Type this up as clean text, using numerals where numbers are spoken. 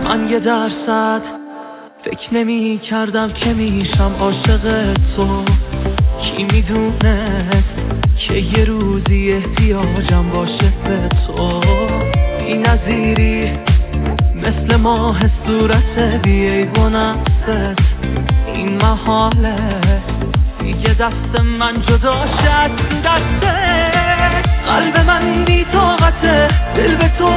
من 1% فکر نمی کردم که میشم عاشق تو. کی میدونست که یه روزی احتیاجم باشه به تو. بی نظیری مثل ماه صورت بی‌عیب نفست. این محاله دیگه دست من جدا شد دسته. قلب من بی طاقته، دل به تو